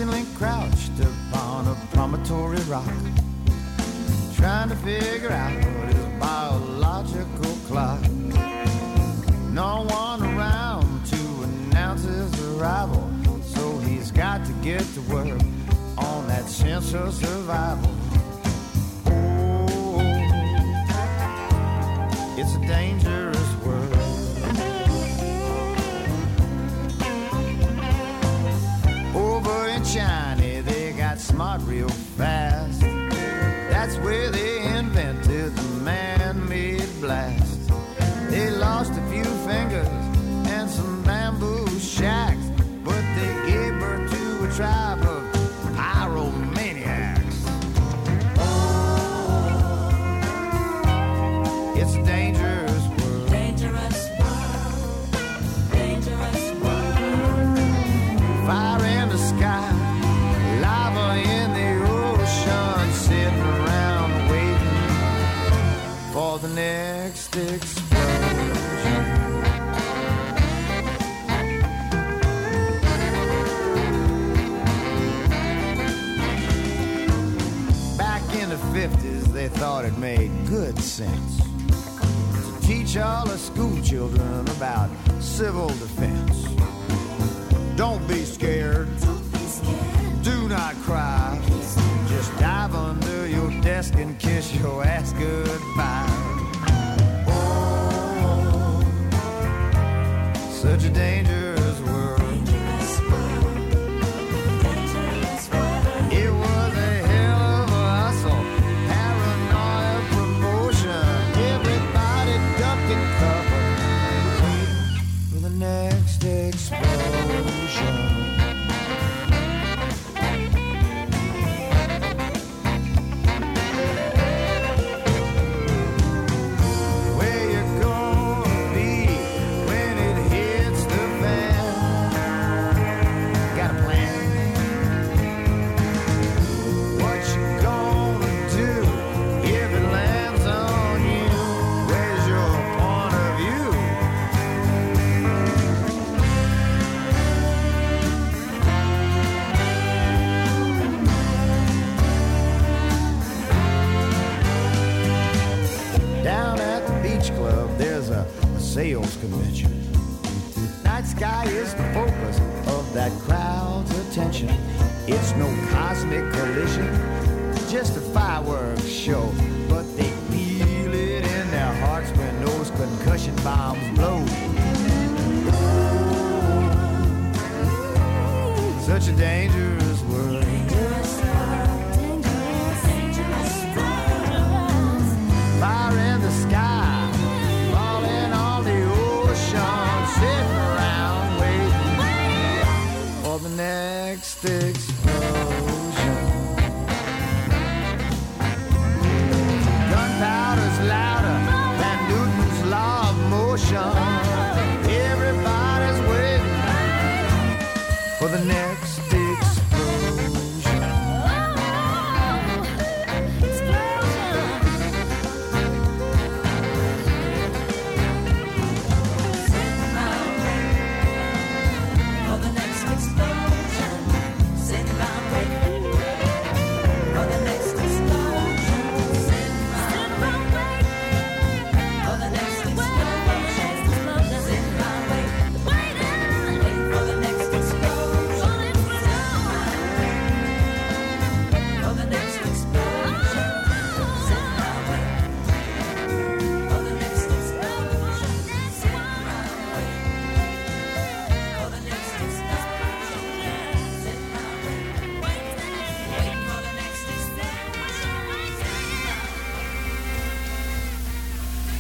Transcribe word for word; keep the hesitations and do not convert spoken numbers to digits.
finally crouched upon a promontory rock, trying to figure out his biological clock. No one around to announce his arrival, so he's got to get to work on that sense of survival. Oh, it's a dangerous world. Over in China, they got smart real fast. That's where they invented the man-made blast. They lost a few fingers and some bamboo shacks, but they gave birth to a tribe of pyromaniacs. Oh, it's a dangerous world. Dangerous world. Dangerous world. Fire in the sky, lava in the ocean, sitting around waiting for the next explosion. Back in the fifties, they thought it made good sense to teach all the school children about civil defense. Don't be scared. Don't be scared. Do not cry. Just dive under your desk and kiss your ass goodbye. Oh, such a dangerous world. Dangerous world. Dangerous world. It was a hell of a hustle, paranoia promotion. Everybody ducked and covered, waiting for the next explosion. Where you gonna be when it hits the fan? Got a plan? What you gonna do if it lands on you? Where's your point of view? Down at the beach club, there's a, a sales convention. Night sky is the focus of that crowd's attention. It's no cosmic collision, just a fireworks show. But they feel it in their hearts when those concussion bombs blow. Such a dangerous world. Dangerous world. Dangerous. Dangerous world. Fire in the sky, falling on the ocean, sitting around waiting for the next explosion.